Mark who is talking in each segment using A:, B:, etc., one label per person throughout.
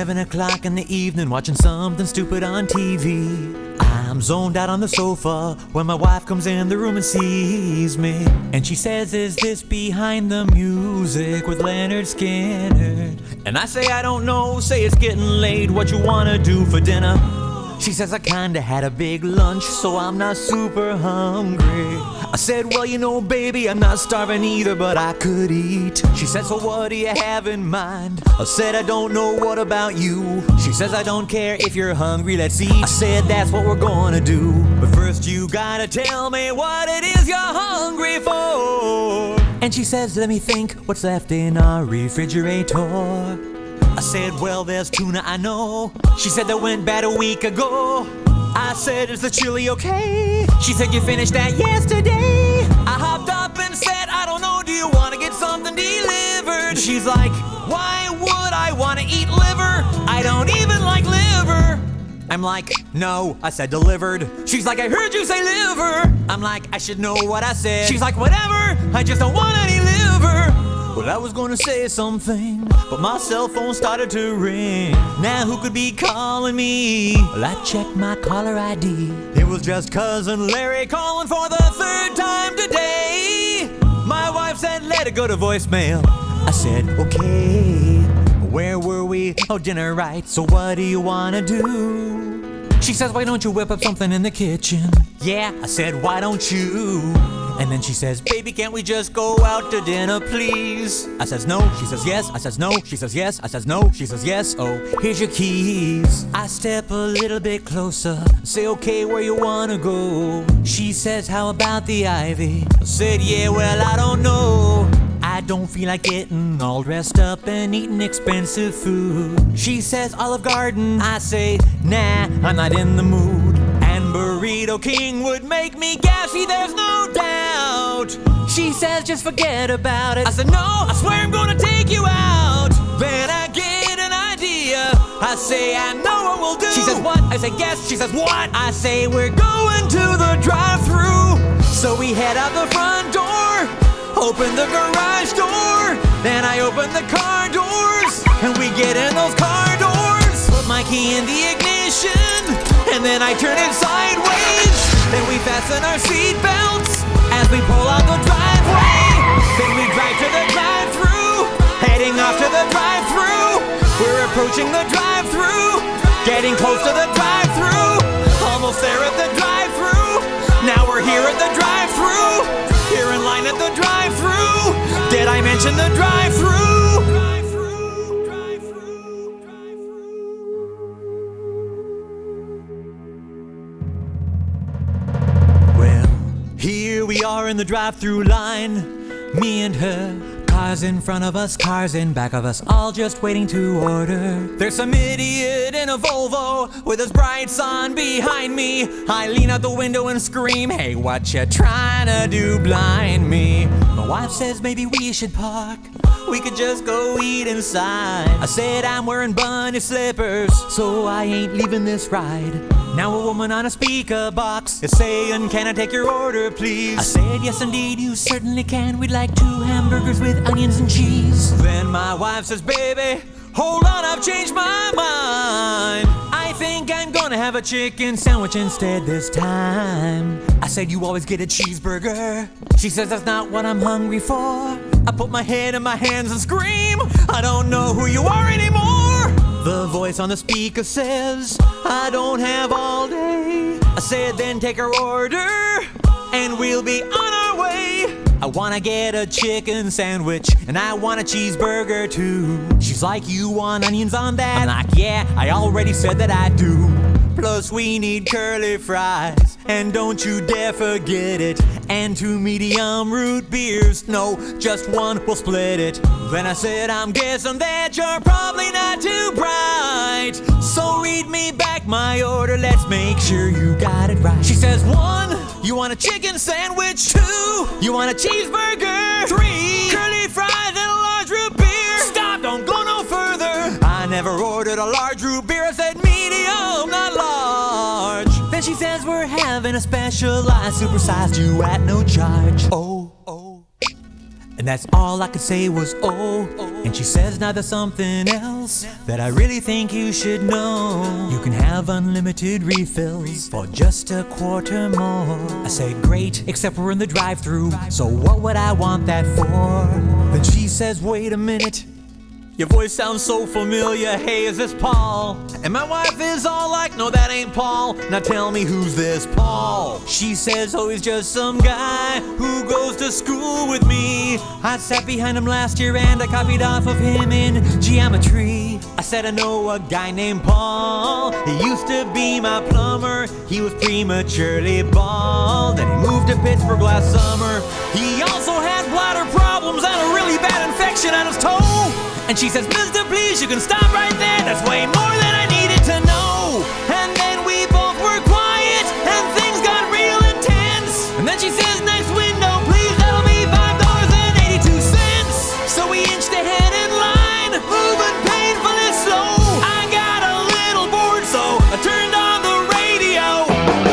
A: 11 o'clock in the evening, watching something stupid on TV. I'm zoned out on the sofa when my wife comes in the room and sees me. And she says, "Is this Behind the Music with Leonard Skinner?" And I say, "I don't know, say it's getting late, what you wanna do for dinner?" She says, "I kinda had a big lunch, so I'm not super hungry." I said, "Well, you know, baby, I'm not starving either, but I could eat." She said, "So what do you have in mind?" I said, "I don't know, what about you?" She says, "I don't care if you're hungry, let's eat." I said, "That's what we're gonna do, but first you gotta tell me what it is you're hungry for." And she says, "Let me think, what's left in our refrigerator?" I said, "Well, there's tuna, I know." She said, "That went bad a week ago." I said, "Is the chili okay?" She said, "You finished that yesterday." I hopped up and said, "I don't know, do you want to get something delivered?" She's like, "Why would I want to eat liver? I don't even like liver." I'm like, "No," I said, "delivered." She's like, "I heard you say liver." I'm like, "I should know what I said." She's like, "Whatever, I just don't want any liver." Well, I was gonna say something, but my cell phone started to ring. Now who could be calling me? Well, I checked my caller ID. It was just Cousin Larry calling for the third time today. My wife said, "Let it go to voicemail." I said, "Okay." Where were we? Oh, dinner, right. So what do you wanna do? She says, "Why don't you whip up something in the kitchen?" Yeah, I said, "Why don't you?" And then she says, "Baby, can't we just go out to dinner, please?" I says, "No." She says, "Yes." I says, "No." She says, "Yes." I says, "No." She says, "Yes." "Oh, here's your keys." I step a little bit closer, say, "Okay, where you wanna go?" She says, "How about the Ivy?" I said, "Yeah, well, I don't know. I don't feel like getting all dressed up and eating expensive food." She says, "Olive Garden." I say, "Nah, I'm not in the mood. And Burrito King would make me gassy, there's no doubt." She says, "Just forget about it." I said, "No, I swear I'm gonna take you out." Then I get an idea. I say, "I know what we'll do." She says, "What?" I say, "Guess." She says, "What?" I say, "We're going to the drive-thru." So we head out the front door, open the garage door, then I open the car doors, and we get in those car doors. Put my key in the ignition, and then I turn it sideways. Then we fasten our seat belts as we pull out the driveway. Then we drive to the drive-thru, heading off to the drive-thru. We're approaching the drive-thru, getting close to the drive-thru. Almost there at the drive-thru. Now we're here at the drive-thru. Here in line at the drive-thru. Did I mention the drive-thru? Well, here we are in the drive-thru line, me and her. Cars in front of us, cars in back of us, all just waiting to order. There's some idiot in a Volvo with his brights on behind me. I lean out the window and scream, "Hey, what you trying to do, blind me?" My wife says, "Maybe we should park, we could just go eat inside." I said, "I'm wearing bunny slippers, so I ain't leaving this ride." Now a woman on a speaker box is saying, "Can I take your order, please?" I said, "Yes, indeed, you certainly can. We'd like 2 hamburgers with onions and cheese." Then my wife says, "Baby, hold on, I've changed my mind. I think I'm gonna have a chicken sandwich instead this time." I said, "You always get a cheeseburger." She says, "That's not what I'm hungry for." I put my head in my hands and scream, "I don't know who you are anymore." The voice on the speaker says, "I don't have all day." I said, "Then take her order, and we'll be on our way. I wanna get a chicken sandwich, and I want a cheeseburger too." She's like, "You want onions on that?" I'm like, "Yeah, I already said that I do. Plus we need curly fries, and don't you dare forget it. And 2 medium root beers, no, just 1, we'll split it." Then I said, "I'm guessing that you're probably not too bright, so read me back my order, let's make sure you got it right." She says, 1, you want a chicken sandwich? 2, you want a cheeseburger? 3, curly fries and a large root beer. Stop, don't go no further. I never ordered a large root beer, I said medium, not large. Then she says, "We're having a special, I supersized you at no charge." Oh. And that's all I could say was oh. And she says now there's something else that I really think you should know. You can have unlimited refills for just a quarter more. I said great, except we're in the drive-thru, so what would I want that for? Then she says wait a minute, your voice sounds so familiar, hey is this Paul? And my wife is all like, no that ain't Paul. Now tell me who's this Paul? She says, oh he's just some guy who goes to school with me. I sat behind him last year and I copied off of him in geometry. I said I know a guy named Paul. He used to be my plumber. He was prematurely bald and he moved to Pittsburgh last summer. He also had bladder problems and a really bad infection on his toe. And she says, mister, please, you can stop right there. That's way more than I needed to know. And then we both were quiet and things got real intense. And then she says, next window, please, that'll be $5.82. So we inched ahead in line, moving painfully slow. I got a little bored, so I turned on the radio.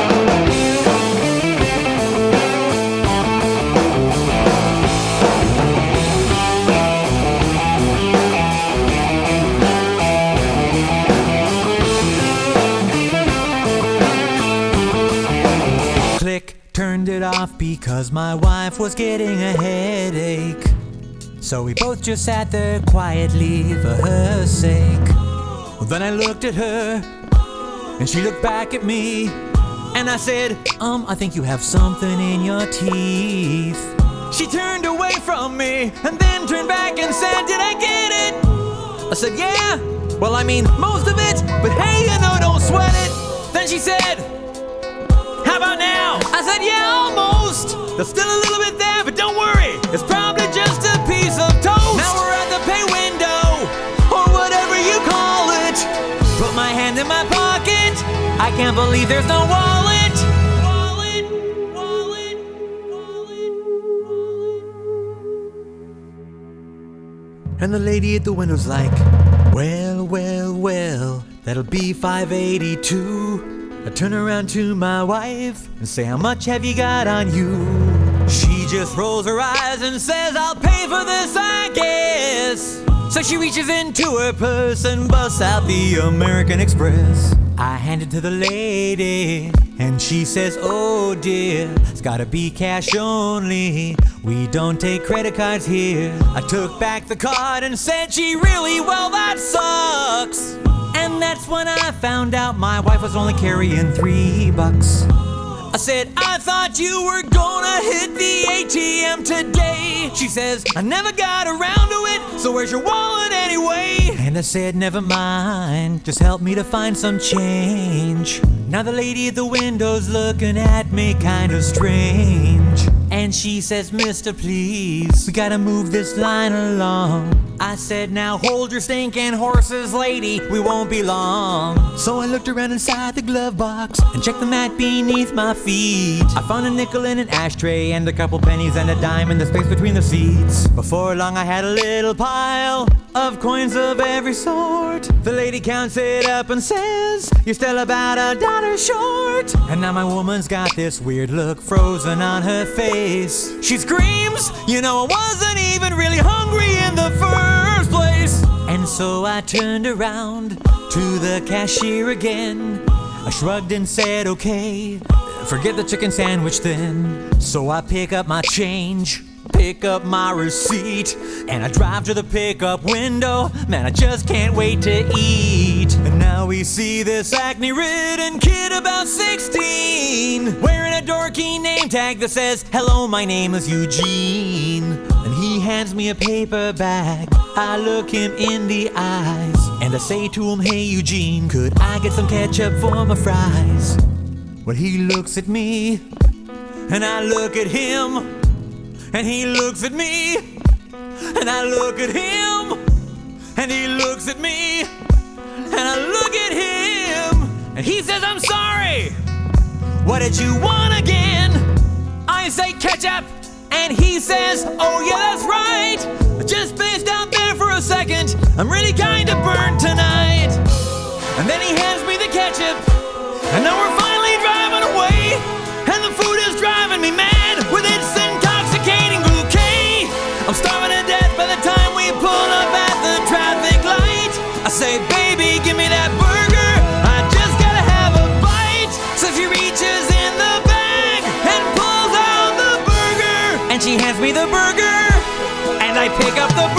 A: Turned it off because my wife was getting a headache. So we both just sat there quietly for her sake. Well, then I looked at her and she looked back at me. And I said, I think you have something in your teeth. She turned away from me and then turned back and said, did I get it? I said, yeah, well I mean most of it, but hey, you know, don't sweat it. Then she said, how about now? I said, yeah, almost. There's still a little bit there, but don't worry. It's probably just a piece of toast. Now we're at the pay window, or whatever you call it. Put my hand in my pocket. I can't believe there's no wallet. And the lady at the window's like, well, well, well, that'll be $5.82. I turn around to my wife and say, how much have you got on you? She just rolls her eyes and says, I'll pay for this, I guess. So she reaches into her purse and busts out the American Express. I hand it to the lady and she says, oh dear, it's gotta be cash only. We don't take credit cards here. I took back the card and said, gee, really? Well, that sucks. And that's when I found out my wife was only carrying $3. I said, I thought you were gonna hit the ATM today. She says, I never got around to it, so where's your wallet anyway? And I said, never mind, just help me to find some change. Now the lady at the window's looking at me kinda strange. And she says, mister, please, we gotta move this line along. I said, now hold your stinking horses, lady, we won't be long. So I looked around inside the glove box and checked the mat beneath my feet. I found a nickel in an ashtray and a couple pennies and a dime in the space between the seats. Before long I had a little pile of coins of every sort. The lady counts it up and says, you're still about $1 short. And now my woman's got this weird look frozen on her face. She screams, you know I wasn't even really hungry in the first place. And so I turned around to the cashier again. I shrugged and said, okay, forget the chicken sandwich then. So I pick up my change, pick up my receipt, and I drive to the pickup window. Man, I just can't wait to eat. And now we see this acne-ridden kid about 16, wearing a dorky name tag that says, hello, my name is Eugene. And he hands me a paper bag. I look him in the eyes and I say to him, hey Eugene, could I get some ketchup for my fries? Well, he looks at me and I look at him, and he looks at me, and I look at him, and he looks at me, and I look at him, and he says, I'm sorry, what did you want again? I say ketchup, and he says, oh yeah, that's right, I just spaced out there for a second, I'm really kinda burnt tonight. And then he hands me the ketchup, and now we're finally driving away, and the food is driving me mad with its intoxicating bouquet. I'm I pick up the